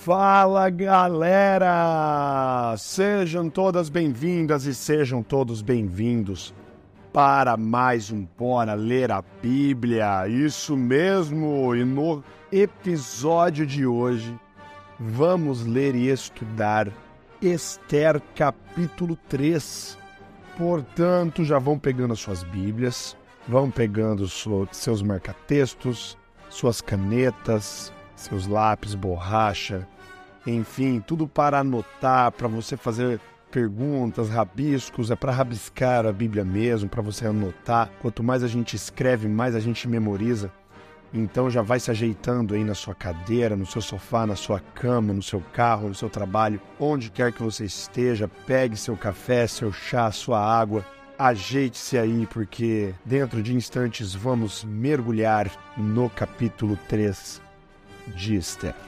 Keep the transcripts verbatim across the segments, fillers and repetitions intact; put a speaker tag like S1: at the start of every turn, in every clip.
S1: Fala, galera! Sejam todas bem-vindas e sejam todos bem-vindos para mais um Bora Ler a Bíblia. Isso mesmo! E no episódio de hoje, vamos ler e estudar Ester capítulo três. Portanto, já vão pegando as suas Bíblias, vão pegando seus marca-textos, suas canetas, seus lápis, borracha, enfim, tudo para anotar, para você fazer perguntas, rabiscos, é para rabiscar a Bíblia mesmo, para você anotar. Quanto mais a gente escreve, mais a gente memoriza. Então já vai se ajeitando aí na sua cadeira, no seu sofá, na sua cama, no seu carro, no seu trabalho, onde quer que você esteja, pegue seu café, seu chá, sua água, ajeite-se aí, porque dentro de instantes vamos mergulhar no capítulo três de Ester.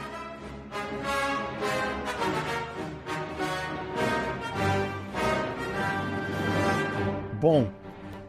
S1: Bom,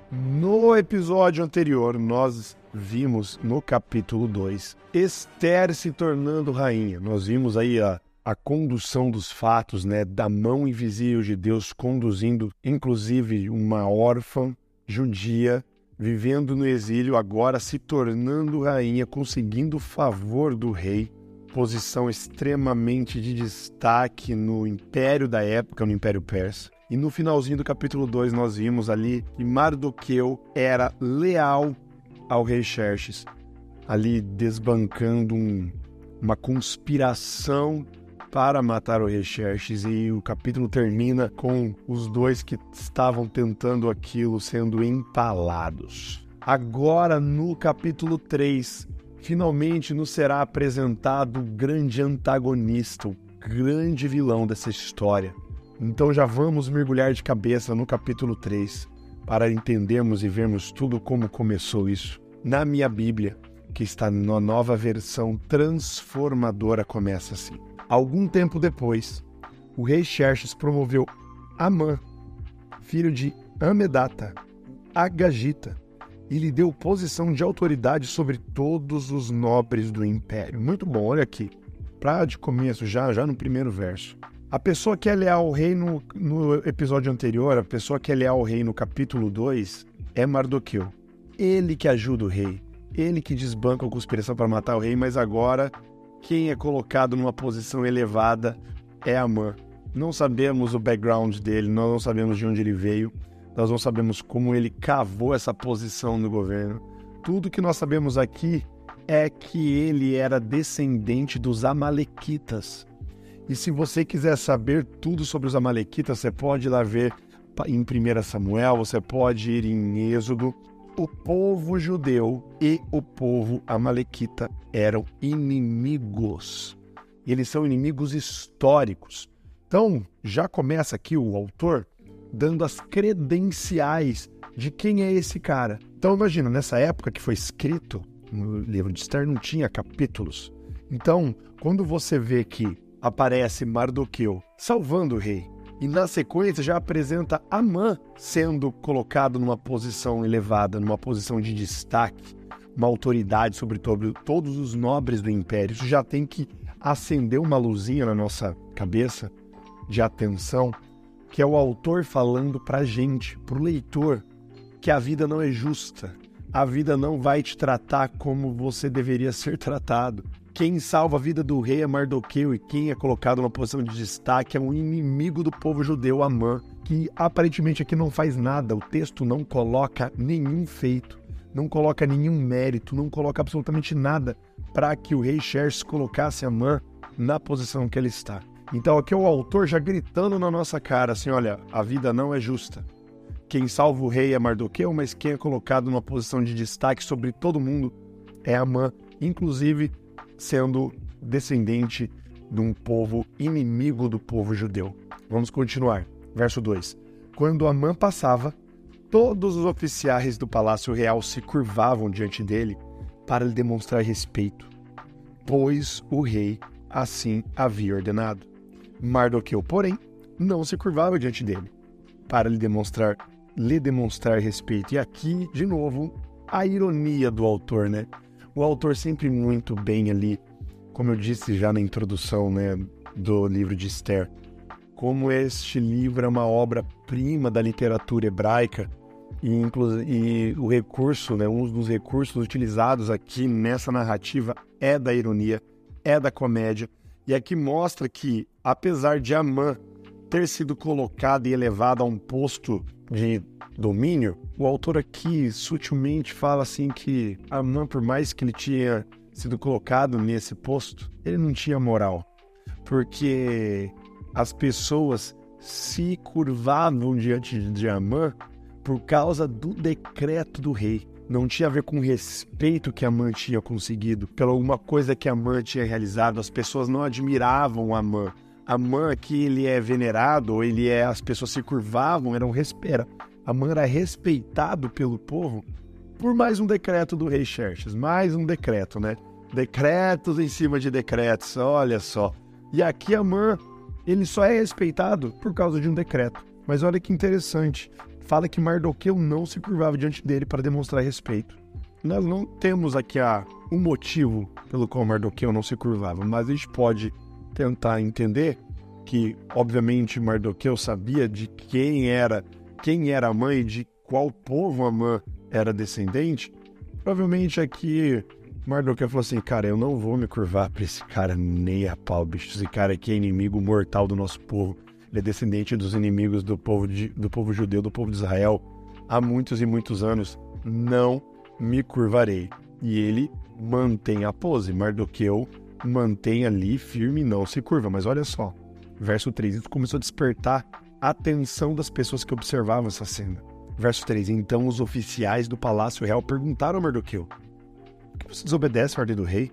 S1: no episódio anterior nós vimos no capítulo dois Ester se tornando rainha. Nós vimos aí a, a condução dos fatos, né, da mão invisível de Deus conduzindo inclusive uma órfã judia vivendo no exílio, agora se tornando rainha, conseguindo o favor do rei, posição extremamente de destaque no império da época, no Império Persa. E no finalzinho do capítulo dois nós vimos ali que Mardoqueu era leal ao rei Xerxes, ali desbancando um, uma conspiração para matar o rei Xerxes, e o capítulo termina com os dois que estavam tentando aquilo sendo empalados. Agora, no capítulo três, finalmente nos será apresentado o grande antagonista, o grande vilão dessa história. Então já vamos mergulhar de cabeça no capítulo três para entendermos e vermos tudo como começou isso. Na minha Bíblia, que está na nova versão transformadora, começa assim. Algum tempo depois, o rei Xerxes promoveu Amã, filho de Amedata, Agagita, e lhe deu posição de autoridade sobre todos os nobres do império. Muito bom, olha aqui. Para de começo, já, já no primeiro verso. A pessoa que é leal ao rei no, no episódio anterior, a pessoa que é leal ao rei no capítulo dois, é Mardoqueu. Ele que ajuda o rei, ele que desbanca a conspiração para matar o rei, mas agora quem é colocado numa posição elevada é Amã. Não sabemos o background dele, nós não sabemos de onde ele veio, nós não sabemos como ele cavou essa posição no governo. Tudo que nós sabemos aqui é que ele era descendente dos Amalequitas. E se você quiser saber tudo sobre os Amalequitas, você pode ir lá ver em primeiro Samuel, você pode ir em Êxodo. O povo judeu e o povo amalequita eram inimigos. Eles são inimigos históricos. Então, já começa aqui o autor dando as credenciais de quem é esse cara. Então, imagina, nessa época que foi escrito, no livro de Ester não tinha capítulos. Então, quando você vê que aparece Mardoqueu salvando o rei, e na sequência já apresenta Amã sendo colocado numa posição elevada, numa posição de destaque, uma autoridade sobre todo, todos os nobres do império. Isso já tem que acender uma luzinha na nossa cabeça de atenção, que é o autor falando pra gente, pro leitor, que a vida não é justa. A vida não vai te tratar como você deveria ser tratado. Quem salva a vida do rei é Mardoqueu, e quem é colocado numa posição de destaque é um inimigo do povo judeu, Amã, que aparentemente aqui não faz nada. O texto não coloca nenhum feito, não coloca nenhum mérito, não coloca absolutamente nada para que o rei Xerxes colocasse Amã na posição que ele está. Então aqui é o autor já gritando na nossa cara assim, olha, a vida não é justa. Quem salva o rei é Mardoqueu, mas quem é colocado numa posição de destaque sobre todo mundo é Amã, inclusive sendo descendente de um povo inimigo do povo judeu. Vamos continuar. Verso dois. Quando Amã passava, todos os oficiais do palácio real se curvavam diante dele para lhe demonstrar respeito, pois o rei assim havia ordenado. Mardoqueu, porém, não se curvava diante dele para lhe demonstrar, lhe demonstrar respeito. E aqui, de novo, a ironia do autor, né? O autor sempre muito bem ali como eu disse já na introdução, né, do livro de Esther, como este livro é uma obra-prima da literatura hebraica e, inclu- e o recurso, né, um dos recursos utilizados aqui nessa narrativa é da ironia, é da comédia, e aqui mostra que, apesar de Amã ter sido colocado e elevado a um posto de domínio, o autor aqui sutilmente fala assim que Amã, por mais que ele tinha sido colocado nesse posto, ele não tinha moral, porque as pessoas se curvavam diante de Amã por causa do decreto do rei. Não tinha a ver com o respeito que Amã tinha conseguido, pela alguma coisa que Amã tinha realizado. As pessoas não admiravam Amã. Amã aqui, ele é venerado, ou ele é, as pessoas se curvavam, eram respeira. Amã era respeitado pelo povo por mais um decreto do rei Xerxes, mais um decreto, né? Decretos em cima de decretos, olha só. E aqui Amã, ele só é respeitado por causa de um decreto. Mas olha que interessante, fala que Mardoqueu não se curvava diante dele para demonstrar respeito. Nós não temos aqui a, um motivo pelo qual Mardoqueu não se curvava, mas a gente pode tentar entender que, obviamente, Mardoqueu sabia de quem era, quem era Amã e de qual povo Amã era descendente. Provavelmente aqui Mardoqueu falou assim, cara, eu não vou me curvar para esse cara nem a pau, bicho. Esse cara aqui é inimigo mortal do nosso povo. Ele é descendente dos inimigos do povo, de, do povo judeu, do povo de Israel. Há muitos e muitos anos, não me curvarei. E ele mantém a pose. Mardoqueu mantém ali firme e não se curva. Mas olha só, verso três, isso começou a despertar a atenção das pessoas que observavam essa cena. Verso três, então os oficiais do palácio real perguntaram a Mardoqueu, por que você desobedece a ordem do rei?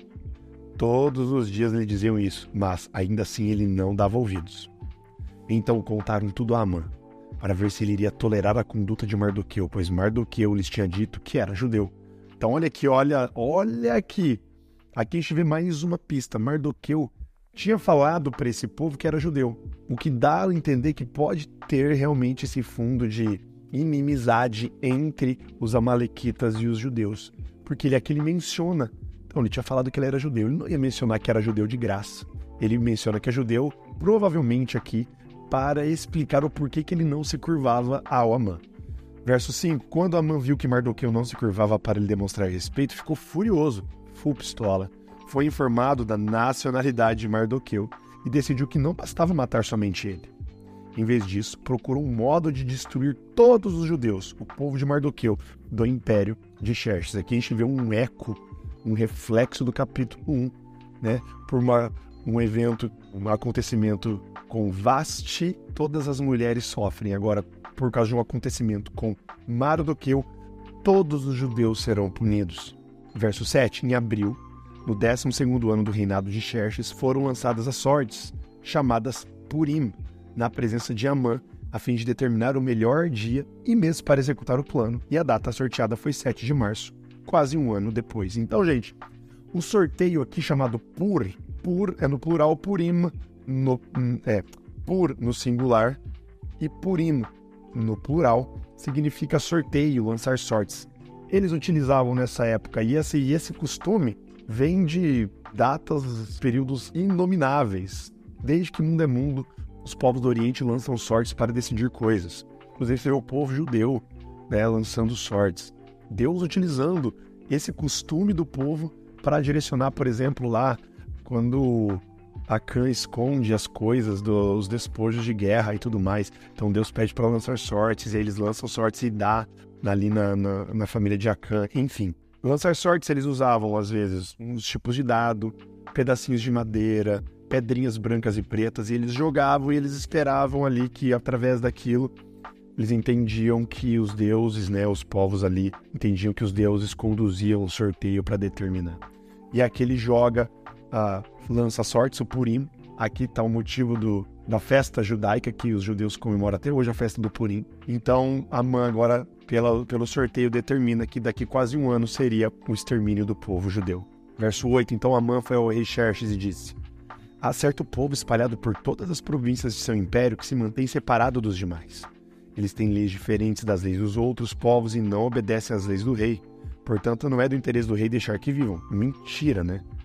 S1: Todos os dias lhe diziam isso, mas ainda assim ele não dava ouvidos. Então contaram tudo a Amã, para ver se ele iria tolerar a conduta de Mardoqueu, pois Mardoqueu lhes tinha dito que era judeu. Então olha aqui, olha, olha aqui. Aqui a gente vê mais uma pista. Mardoqueu tinha falado para esse povo que era judeu, o que dá a entender que pode ter realmente esse fundo de inimizade entre os amalequitas e os judeus, porque ele aqui ele menciona, então ele tinha falado que ele era judeu, ele não ia mencionar que era judeu de graça, ele menciona que é judeu, provavelmente aqui, para explicar o porquê que ele não se curvava ao Amã. Verso cinco, quando Amã viu que Mardoqueu não se curvava para lhe demonstrar respeito, ficou furioso, full pistola, foi informado da nacionalidade de Mardoqueu e decidiu que não bastava matar somente ele. Em vez disso, procurou um modo de destruir todos os judeus, o povo de Mardoqueu, do império de Xerxes. Aqui a gente vê um eco, um reflexo do capítulo um, né? Por uma, um evento, um acontecimento com Vasti, todas as mulheres sofrem. Agora, por causa de um acontecimento com Mardoqueu, todos os judeus serão punidos. Verso sete, em abril, no décimo segundo ano do reinado de Xerxes, foram lançadas as sortes, chamadas Purim, na presença de Amã, a fim de determinar o melhor dia e mês para executar o plano, e a data sorteada foi sete de março, quase um ano depois. Então, gente, o sorteio aqui chamado Pur, Pur é no plural, Purim no, é, Pur no singular, e Purim no plural significa sorteio, lançar sortes. Eles utilizavam nessa época, e esse, e esse costume vem de datas, períodos inomináveis. Desde que mundo é mundo, os povos do Oriente lançam sortes para decidir coisas. Inclusive, você vê o povo judeu, né, lançando sortes. Deus utilizando esse costume do povo para direcionar, por exemplo, lá, quando Acã esconde as coisas, dos os despojos de guerra e tudo mais. Então Deus pede para lançar sortes, e eles lançam sortes e dá ali na, na, na família de Acã. Enfim, lançar sortes eles usavam, às vezes, uns tipos de dado, pedacinhos de madeira, pedrinhas brancas e pretas, e eles jogavam e eles esperavam ali que, através daquilo, eles entendiam que os deuses, né, os povos ali, entendiam que os deuses conduziam o sorteio para determinar. E aqui ele joga, uh, lança sortes, o Purim. Aqui está o motivo do, da festa judaica que os judeus comemoram até hoje, a festa do Purim. Então, Amã agora, pela, pelo sorteio, determina que daqui quase um ano seria o extermínio do povo judeu. Verso oito, então Amã foi ao rei Xerxes e disse: há certo povo espalhado por todas as províncias de seu império que se mantém separado dos demais. Eles têm leis diferentes das leis dos outros povos e não obedecem às leis do rei. Portanto, não é do interesse do rei deixar que vivam. Mentira, né?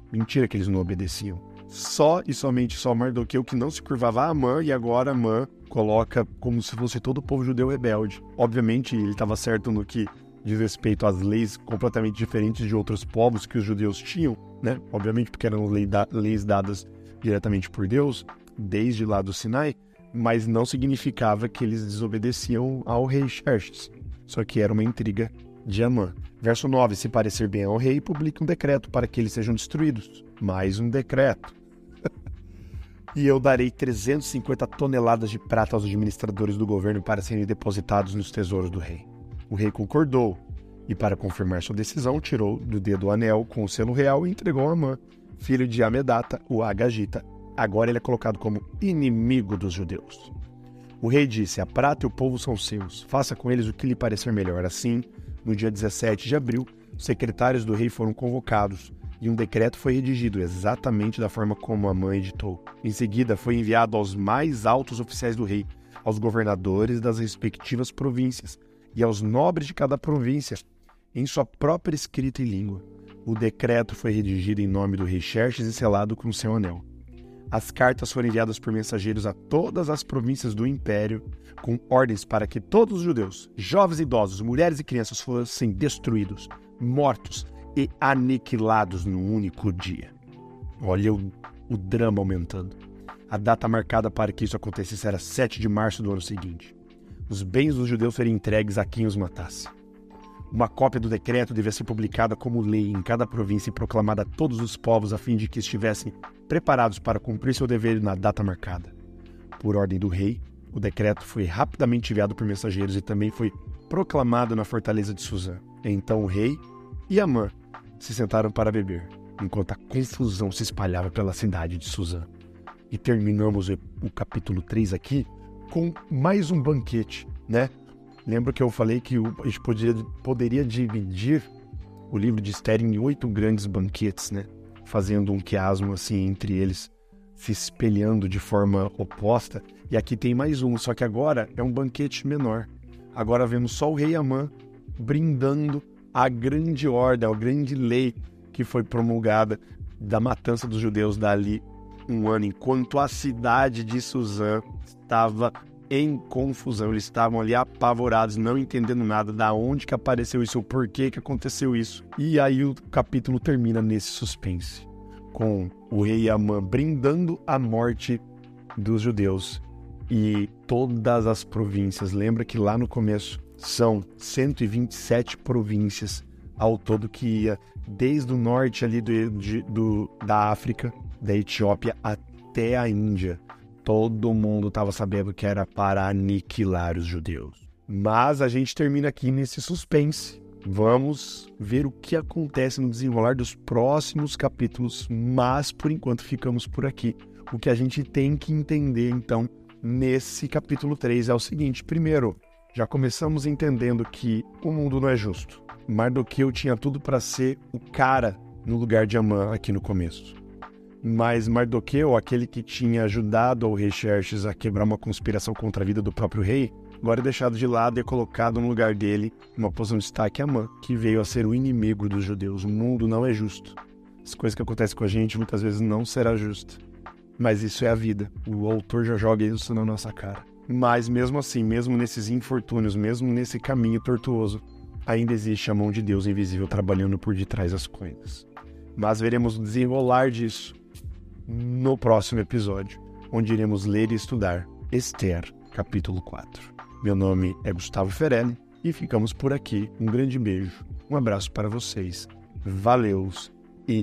S1: Mentira que eles não obedeciam. Só e somente só Mardoqueu que não se curvava a Amã, e agora Amã coloca como se fosse todo o povo judeu rebelde. Obviamente ele estava certo no que diz respeito às leis completamente diferentes de outros povos que os judeus tinham, né? Obviamente porque eram lei da, leis dadas diretamente por Deus, desde lá do Sinai, mas não significava que eles desobedeciam ao rei Xerxes. Só que era uma intriga de Amã. Verso nove, se parecer bem ao rei, publique um decreto para que eles sejam destruídos. Mais um decreto. E eu darei trezentas e cinquenta toneladas de prata aos administradores do governo para serem depositados nos tesouros do rei. O rei concordou, e para confirmar sua decisão, tirou do dedo o anel com o selo real e entregou a Amã, filho de Amedata, o Agagita. Agora ele é colocado como inimigo dos judeus. O rei disse, a prata e o povo são seus, faça com eles o que lhe parecer melhor. Assim, no dia dezessete de abril, os secretários do rei foram convocados, e um decreto foi redigido exatamente da forma como Amã editou. Em seguida, foi enviado aos mais altos oficiais do rei, aos governadores das respectivas províncias e aos nobres de cada província, em sua própria escrita e língua. O decreto foi redigido em nome do rei Xerxes e selado com seu anel. As cartas foram enviadas por mensageiros a todas as províncias do império, com ordens para que todos os judeus, jovens e idosos, mulheres e crianças fossem destruídos, mortos e aniquilados num único dia. Olha o, o drama aumentando. A data marcada para que isso acontecesse era sete de março do ano seguinte. Os bens dos judeus seriam entregues a quem os matasse. Uma cópia do decreto devia ser publicada como lei em cada província e proclamada a todos os povos a fim de que estivessem preparados para cumprir seu dever na data marcada. Por ordem do rei, o decreto foi rapidamente enviado por mensageiros e também foi proclamado na fortaleza de Suzã. Então o rei e Amã se sentaram para beber, enquanto a confusão se espalhava pela cidade de Suzã. E terminamos o capítulo três aqui com mais um banquete, né? Lembra que eu falei que a gente poderia, poderia dividir o livro de Esther em oito grandes banquetes, né? Fazendo um quiasmo assim entre eles, se espelhando de forma oposta. E aqui tem mais um, só que agora é um banquete menor. Agora vemos só o rei Amã brindando a grande ordem, a grande lei que foi promulgada da matança dos judeus dali um ano, enquanto a cidade de Suzã estava em confusão. Eles estavam ali apavorados, não entendendo nada, da onde que apareceu isso, o porquê que aconteceu isso. E aí o capítulo termina nesse suspense, com o rei Amã brindando a morte dos judeus e todas as províncias. Lembra que lá no começo são cento e vinte e sete províncias ao todo, que ia desde o norte ali do, de, do, da África, da Etiópia até a Índia. Todo mundo estava sabendo que era para aniquilar os judeus. Mas a gente termina aqui nesse suspense. Vamos ver o que acontece no desenrolar dos próximos capítulos, mas por enquanto ficamos por aqui. O que a gente tem que entender, então, nesse capítulo três é o seguinte. Primeiro, já começamos entendendo que o mundo não é justo. Mardoqueu tinha tudo para ser o cara no lugar de Amã aqui no começo. Mas Mardoqueu, aquele que tinha ajudado o rei Xerxes a quebrar uma conspiração contra a vida do próprio rei, agora é deixado de lado e é colocado no lugar dele, uma posição de destaque, Amã, que veio a ser o inimigo dos judeus. O mundo não é justo. As coisas que acontecem com a gente muitas vezes não será justa. Mas isso é a vida. O autor já joga isso na nossa cara. Mas mesmo assim, mesmo nesses infortúnios, mesmo nesse caminho tortuoso, ainda existe a mão de Deus invisível trabalhando por detrás das coisas. Mas veremos o desenrolar disso no próximo episódio, onde iremos ler e estudar Esther, capítulo quatro. Meu nome é Gustavo Ferelli e ficamos por aqui. Um grande beijo, um abraço para vocês, valeus e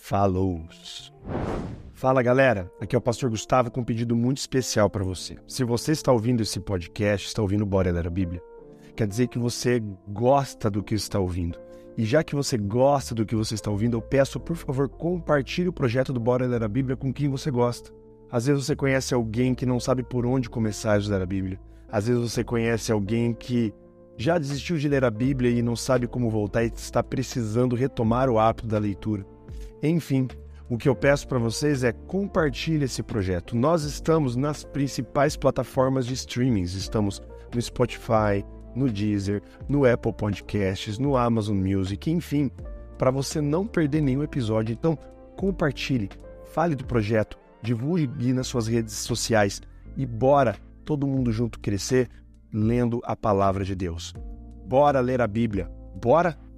S1: falows! Fala galera, aqui é o pastor Gustavo com um pedido muito especial para você. Se você está ouvindo esse podcast, está ouvindo Bora Ler a Bíblia, quer dizer que você gosta do que está ouvindo. E já que você gosta do que você está ouvindo, eu peço, por favor, compartilhe o projeto do Bora Ler a Bíblia com quem você gosta. Às vezes você conhece alguém que não sabe por onde começar a estudar a Bíblia. Às vezes você conhece alguém que já desistiu de ler a Bíblia e não sabe como voltar e está precisando retomar o hábito da leitura. Enfim, o que eu peço para vocês é compartilhe esse projeto. Nós estamos nas principais plataformas de streamings. Estamos no Spotify, no Deezer, no Apple Podcasts, no Amazon Music, enfim, para você não perder nenhum episódio. Então, compartilhe, fale do projeto, divulgue nas suas redes sociais e bora todo mundo junto crescer lendo a palavra de Deus. Bora ler a Bíblia, bora